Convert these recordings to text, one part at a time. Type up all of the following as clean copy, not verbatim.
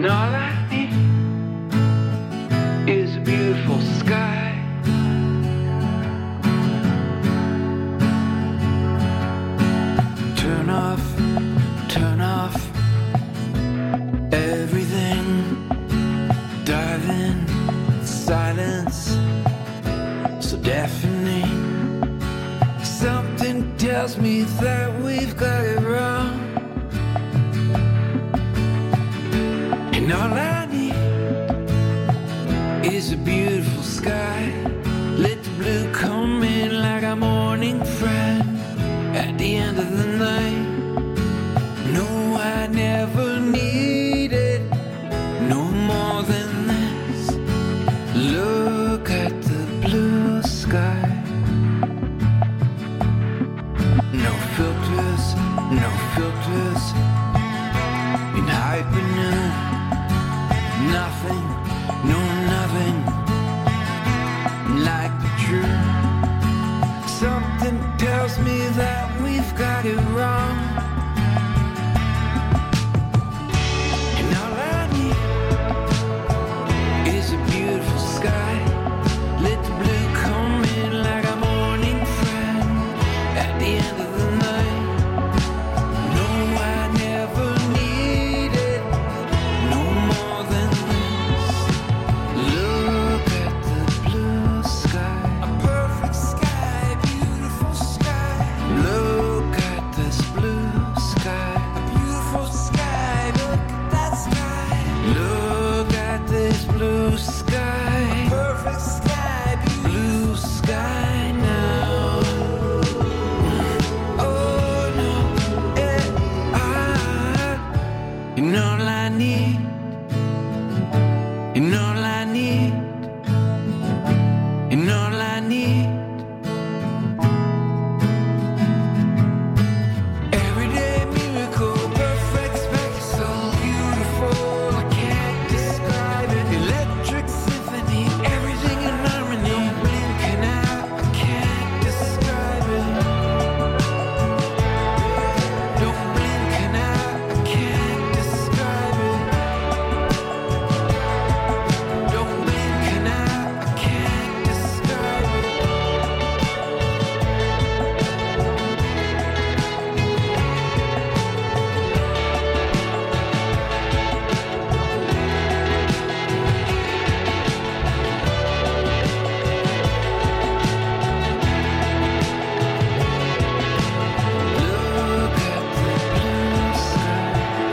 And all I need is a beautiful sky. Turn off everything. Dive in, silence so deafening. Something tells me that we've got it wrong. And all I need is a beautiful sky. Let the blue come in like a morning friend at the end of the night. No, I never needed no more than this. Look at the blue sky. No filters, no filters. In hypernoon, nothing, no nothing like the truth. Something tells me that we've got it wrong. And all I need is a beautiful sky. Let the blue come in like a morning friend at the end of the night. No, I never needed no more than this. Look at the blue sky. A perfect sky, beautiful sky. Look at this blue sky. A beautiful sky, look at that sky. Look at this blue sky. Perfect sky, blue sky now. Oh no, and all I need, and all I need, and all I need. Everyday miracle, perfect spectacle, beautiful, I can't describe it. Electric symphony, everything in harmony. Don't blink an eye, I can't describe it. Don't blink an eye, I can't describe it. Don't blink an eye, I can't describe it. Look at the blue sky.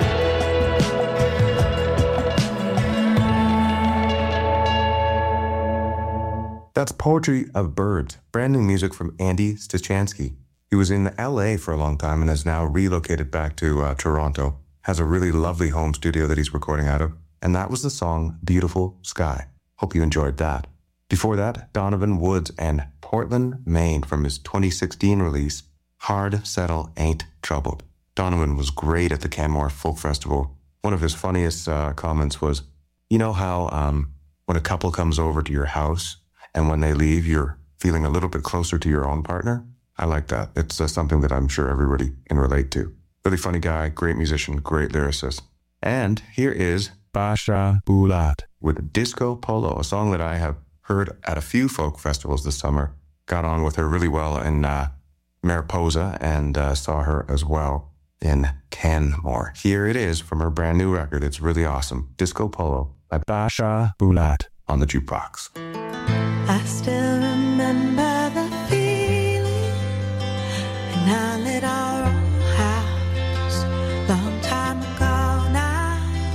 That's Poetry of Birds, brand new music from Andy Stachansky. He was in LA for a long time and has now relocated back to Toronto. Has a really lovely home studio that he's recording out of. And that was the song Beautiful Sky. Hope you enjoyed that. Before that, Donovan Woods and Portland, Maine from his 2016 release, Hard Settle Ain't Troubled. Donovan was great at the Canmore Folk Festival. One of his funniest comments was, you know how when a couple comes over to your house and when they leave, you're feeling a little bit closer to your own partner? I like that. It's something that I'm sure everybody can relate to. Really funny guy, great musician, great lyricist. And here is Basha Bulat with Disco Polo, a song that I have heard at a few folk festivals this summer. Got on with her really well in Mariposa and saw her as well in Canmore. Here it is from her brand new record. It's really awesome. Disco Polo by Basha Bulat on the jukebox. I still remember the feeling in our little house, long time ago now.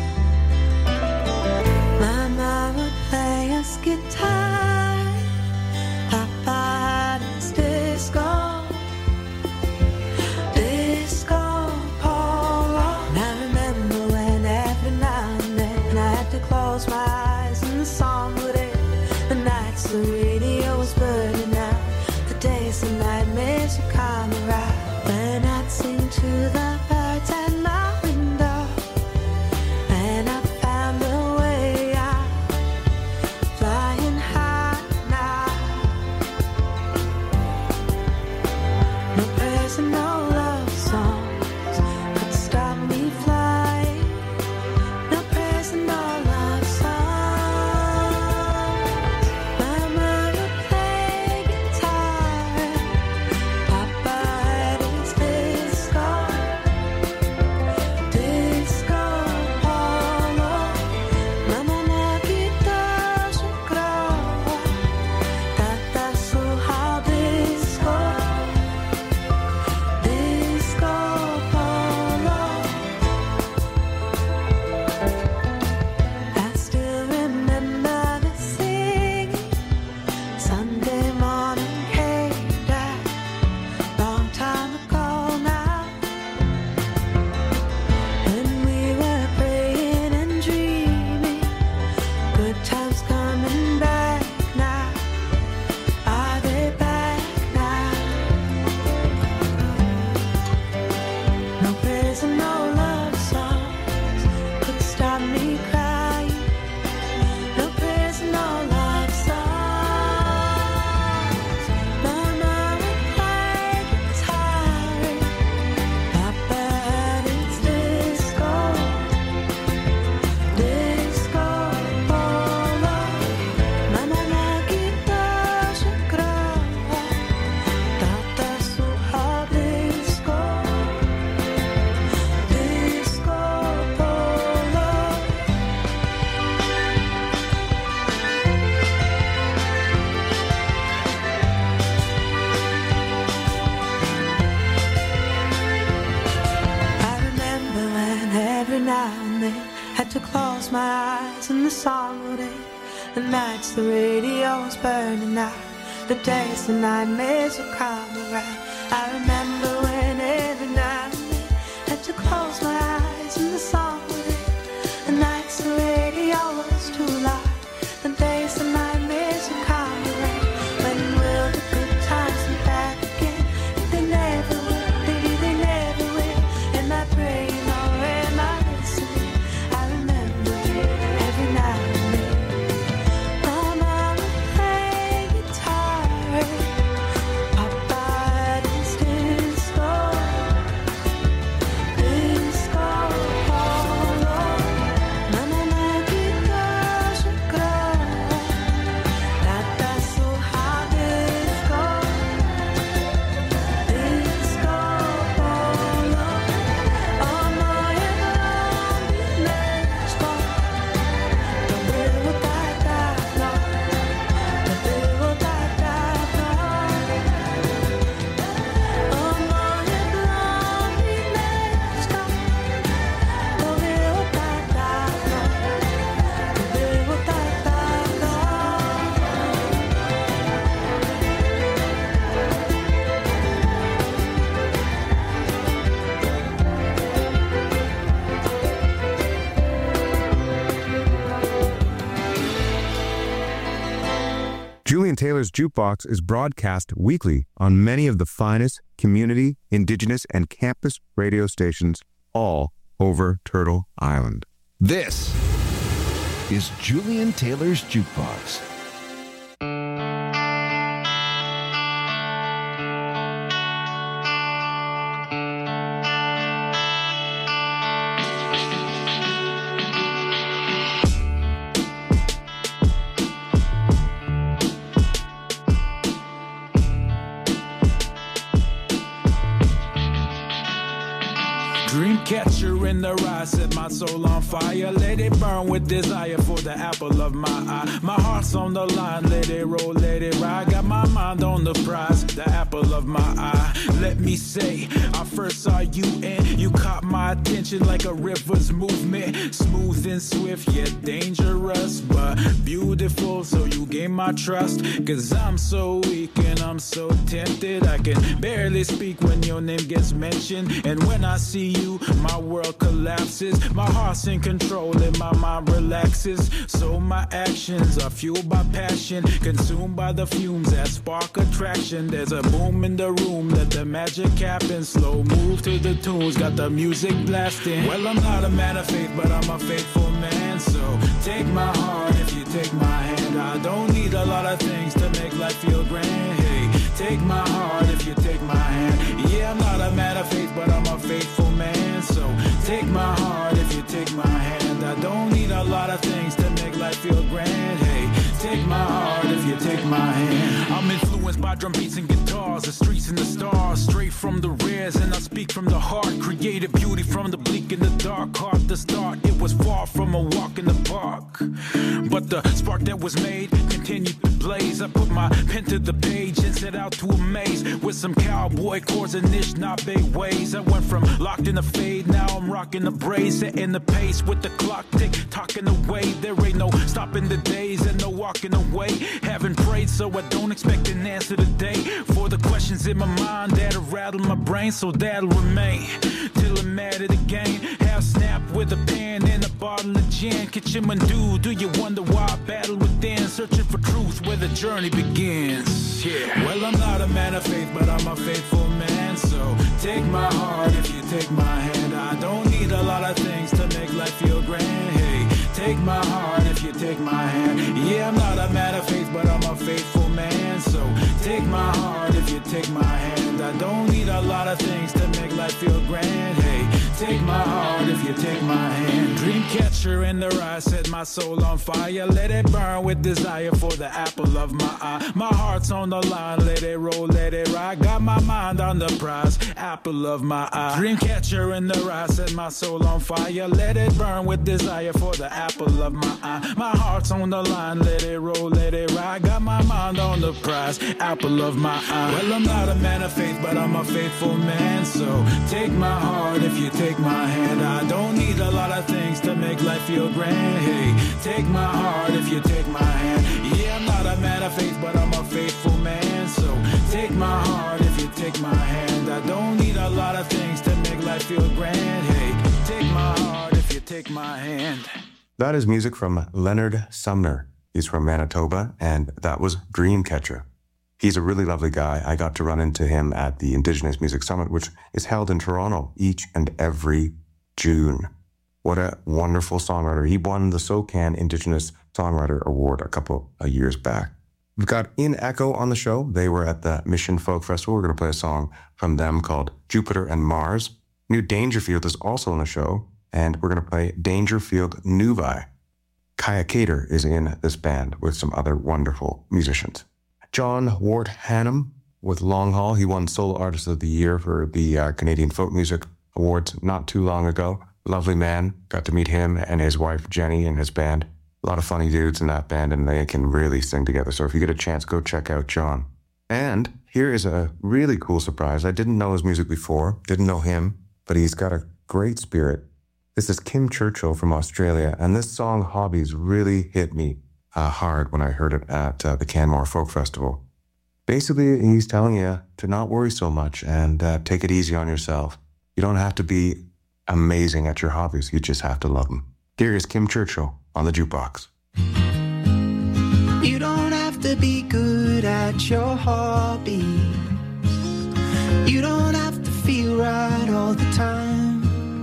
Mama would play us guitar, Papa had his disco polo. And I remember when every now and then I had to close my eyes and the song would end. The nights the radio was burning out, the days and nightmares would come around. When I'd sing to the birds at my window, and I found a way out, flying high now. No prayers and no love songs could stop me flying. No prayers and no close my eyes and the song would end. The nights the radio was burning out, the days the nightmares would come around. I remember when every night I had to close my eyes and the song would end. The nights the radio was too loud, the days the nightmares would come around. When will the good times be back again? If they never will, maybe they never will. Am I praying or am I listening? I remember every night and then. My mama played guitar, Papa danced disco, disco polo. Mama na guitarze grała, tata słuchał disco, disco polo. O moje blondyneczko, to było tak dawno, to było tak dawno. O moje blondyneczko, to było tak dawno, to było tak dawno. Julian Taylor's Jukebox is broadcast weekly on many of the finest community, indigenous, and campus radio stations all over Turtle Island. This is Julian Taylor's Jukebox. Dreamcatcher in the ride, set my soul on fire. Let it burn with desire for the apple of my eye. My heart's on the line, let it roll, let it ride. Got my mind on the prize, the apple of my eye. Let me say, I first saw you and you caught my attention like a river's movement. Smooth and swift, yet dangerous, but beautiful, so you gain my trust. Cause I'm so weak and I'm so tempted, I can barely speak when your name gets mentioned. And when I see you, my world collapses. My heart's in control and my mind relaxes. So my actions are fueled by passion, consumed by the fumes that spark attraction. There's a boom in the room, let the magic happen. Slow move to the tunes, got the music blasting. Well, I'm not a man of faith, but I'm a faithful man. So take my heart if you take my hand. I don't need a lot of things to make life feel grand. Hey, take my heart if you take my hand. Yeah, I'm not a man of faith, but I'm a faithful man. So take my heart if you take my hand. I don't need a lot of things to make life feel grand. Hey, take my heart if you take my hand. I'm influenced by drum beats and guitars, the streets and the stars, straight from the rares, and I speak from the heart. Creative beauty from the bleak and the dark. Hard to start, it was far from a walk in the park, but the spark that was made continued to blaze. I put my pen to the page and set out to amaze with some cowboy chords and Anishinaabe ways. I went from locked in the fade, now I'm rocking the braids, setting the pace with the clock tick, talking away. There ain't no stopping the days and no walking away. Haven't prayed, so I don't expect an answer today for the questions in my mind that'll rattle my brain. So that'll remain till I'm mad at the game. Half snapped with a pen and a bottle of gin. Kitchimandu, do you wonder why I battle within, searching for truth where the journey begins? Yeah. Well, I'm not a man of faith, but I'm a faithful man. So take my heart if you take my hand. I don't need a lot of things to make life feel grand. Hey, take my heart if you take my hand. Yeah, I'm not a man of faith, but I'm a faithful man. So take my heart if you take my hand. I don't need a lot of things to make life feel grand. Hey, take my heart if you take my hand. Dreamcatcher in the ride, set my soul on fire. Let it burn with desire for the apple of my eye. My heart's on the line, let it roll, let it ride. Got my mind on the prize, apple of my eye. Dreamcatcher in the ride, set my soul on fire. Let it burn with desire for the apple of my eye. My heart's on the line, let it roll, let it ride. Got my mind on the prize, apple of my eye. Well, I'm not a man of faith, but I'm a faithful man. So take my heart if you take take my hand. I don't need a lot of things to make life feel grand. Hey, take my heart if you take my hand. Yeah, I'm not a man of faith, but I'm a faithful man. So take my heart if you take my hand. I don't need a lot of things to make life feel grand. Hey, take my heart if you take my hand. That is music from Leonard Sumner. He's from Manitoba, and that was Dreamcatcher. He's a really lovely guy. I got to run into him at the Indigenous Music Summit, which is held in Toronto each and every June. What a wonderful songwriter. He won the SOCAN Indigenous Songwriter Award a couple of years back. We've got In Echo on the show. They were at the Mission Folk Festival. We're going to play a song from them called Jupiter and Mars. New Dangerfield is also on the show, and we're going to play Dangerfield Nuvi. Kaya Cater is in this band with some other wonderful musicians. John Wart Hannum with Long Haul. He won Solo Artist of the Year for the Canadian Folk Music Awards not too long ago. Lovely man. Got to meet him and his wife Jenny and his band. A lot of funny dudes in that band, and they can really sing together. So if you get a chance, go check out John. And here is a really cool surprise. I didn't know his music before, didn't know him, but he's got a great spirit. This is Kim Churchill from Australia, and this song Hobbies really hit me hard when I heard it at the Canmore Folk Festival. Basically, he's telling you to not worry so much and take it easy on yourself. You don't have to be amazing at your hobbies. You just have to love them. Here is Kim Churchill on the jukebox. You don't have to be good at your hobbies. You don't have to feel right all the time.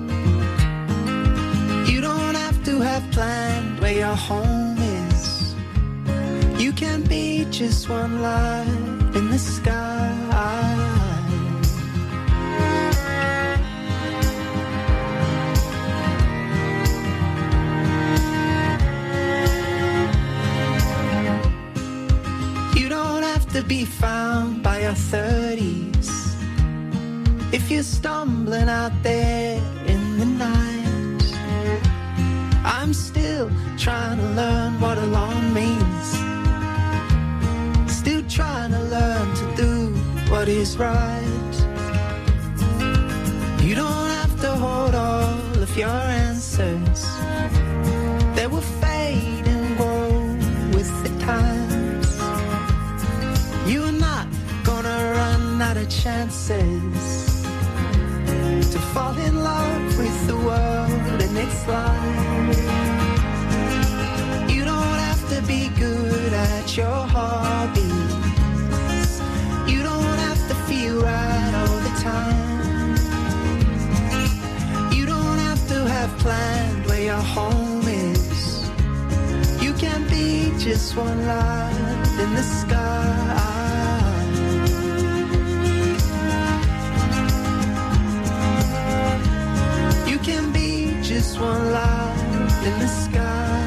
You don't have to have planned where your home is. You can be just one light in the sky. You don't have to be found by your 30s. If you're stumbling out there in the night, I'm still trying to learn what alone means. Still trying to learn to do what is right. You don't have to hold all of your answers. They will fade and grow with the times. You're not gonna run out of chances to fall in love with the world and its life. You don't have to be good at your hobbies. You don't have to feel right all the time. You don't have to have planned where your home is. You can be just one light in the sky. You can be just one light in the sky.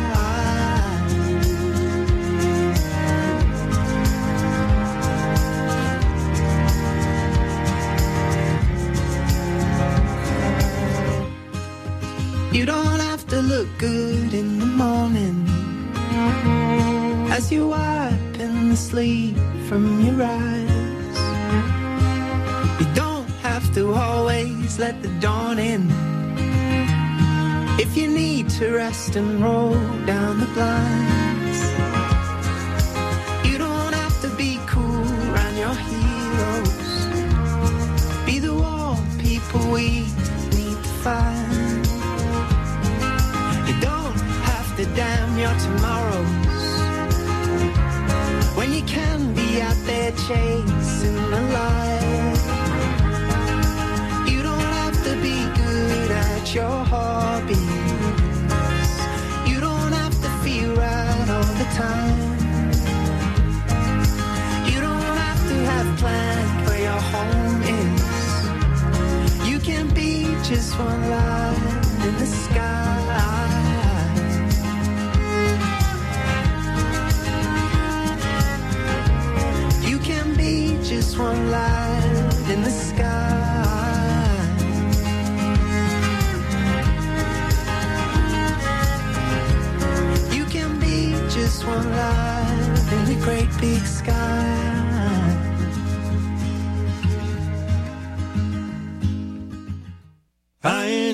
You don't have to look good in the morning as you wipe in the sleep from your eyes. You don't have to always let the dawn in. If you need to rest and roll down the blinds, you don't have to be cool around your heroes. Be the warm people we need to find. You don't have to damn your tomorrows when you can be out there chasing the light. You don't have to be good at your hobbies. You don't have to feel right all the time. You don't have to have planned where your home is. You can be just one light in the sky. You can be just one light in the sky. You can be just one light in the great big sky. I ain't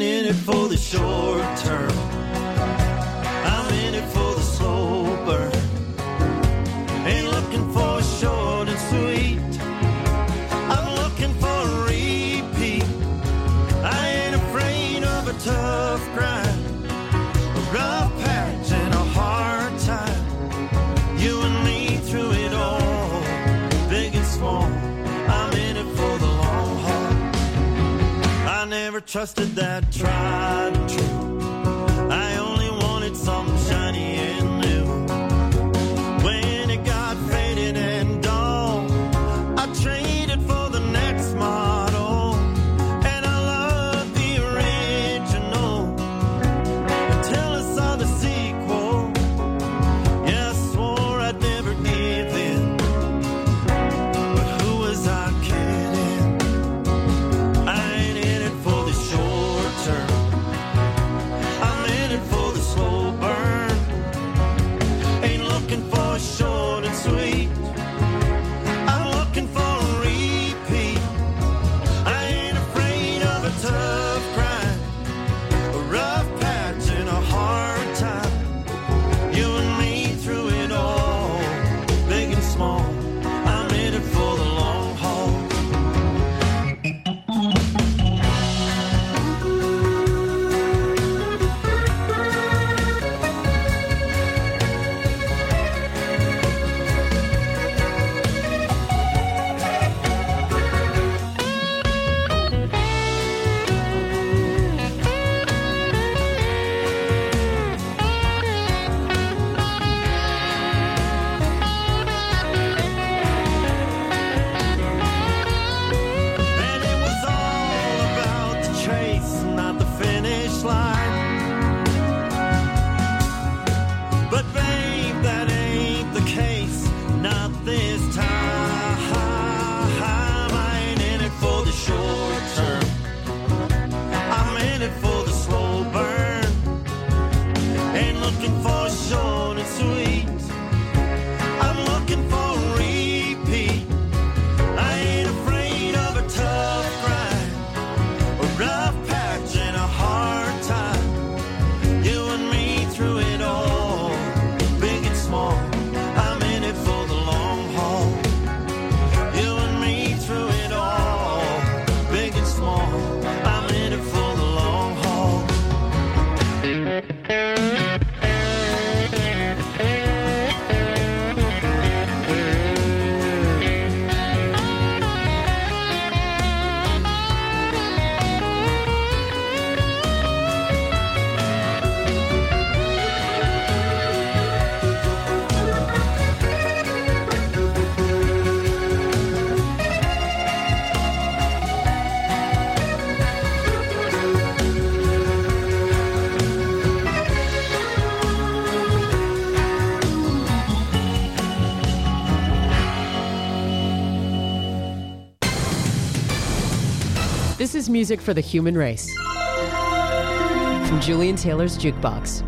short term. I'm in it for the slow burn. Ain't looking for short and sweet. I'm looking for a repeat. I ain't afraid of a tough grind, a rough patch and a hard time. You and me through it all, big and small. I'm in it for the long haul. I never trusted that tried and true. I only wanted something shiny and new. When it got faded and dull, I traded for the next model. And I loved the original until I saw the sequel. Yeah, I swore I'd never give in, but who was I kidding? I ain't in it for the short term. I'm in it for the slow burn. Ain't looking for short and sweet. I'm looking for a repeat. I ain't afraid of a tough grind, a rough patch and a hard time. You and me through it all, big and small. I'm in it for the long haul. And it was all about the chase, not the finish line. But babe, that ain't the case, not this time. I ain't in it for the short term. I'm in it for the slow burn. Ain't looking for short and sweet. I'm looking for a repeat. I ain't afraid of a tough grind, a rough patch and a hard time. You and me through it all, big and small. I'm in it for the long haul. You and me through it all, big and small. I'm in it for the long haul. This is music for the human race. From Julian Taylor's Jukebox.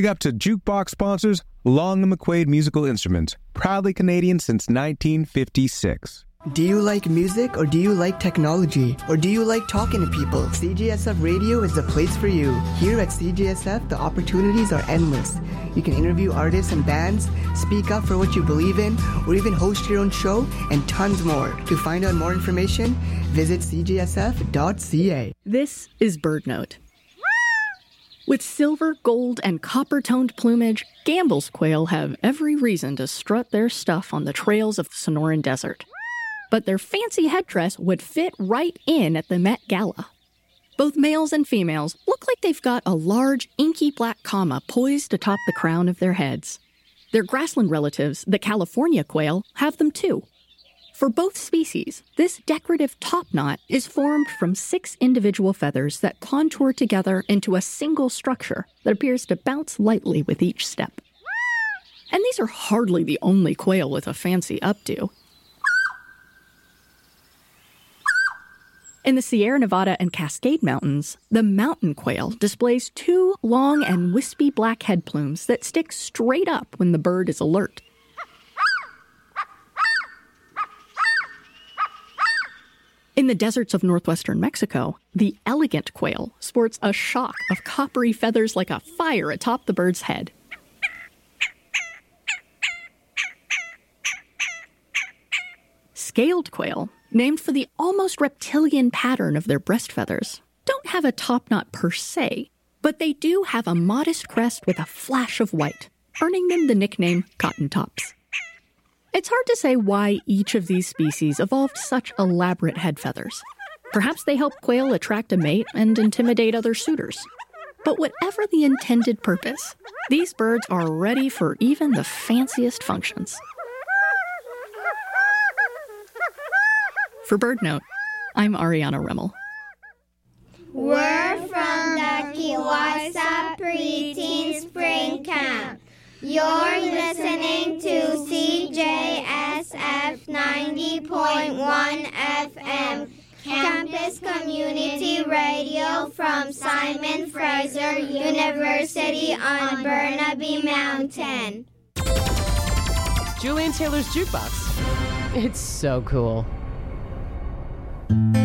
Big up to Jukebox sponsors Long & McQuaid Musical Instruments, proudly Canadian since 1956. Do you like music, or do you like technology, or do you like talking to people? CJSF Radio is the place for you. Here at CJSF, the opportunities are endless. You can interview artists and bands, speak up for what you believe in, or even host your own show, and tons more. To find out more information, visit cjsf.ca. This is BirdNote. With silver, gold, and copper-toned plumage, Gambel's quail have every reason to strut their stuff on the trails of the Sonoran Desert. But their fancy headdress would fit right in at the Met Gala. Both males and females look like they've got a large, inky black comma poised atop the crown of their heads. Their grassland relatives, the California quail, have them too. For both species, this decorative topknot is formed from 6 individual feathers that contour together into a single structure that appears to bounce lightly with each step. And these are hardly the only quail with a fancy updo. In the Sierra Nevada and Cascade Mountains, the mountain quail displays 2 long and wispy black head plumes that stick straight up when the bird is alert. In the deserts of northwestern Mexico, the elegant quail sports a shock of coppery feathers like a fire atop the bird's head. Scaled quail, named for the almost reptilian pattern of their breast feathers, don't have a topknot per se, but they do have a modest crest with a flash of white, earning them the nickname cotton tops. It's hard to say why each of these species evolved such elaborate head feathers. Perhaps they help quail attract a mate and intimidate other suitors. But whatever the intended purpose, these birds are ready for even the fanciest functions. For BirdNote, I'm Ariana Rimmel. We're from the Kiwasa Preteen Spring Camp. You're listening to CJSF 90.1 FM, Campus Community Radio from Simon Fraser University on Burnaby Mountain. Julian Taylor's Jukebox. It's so cool.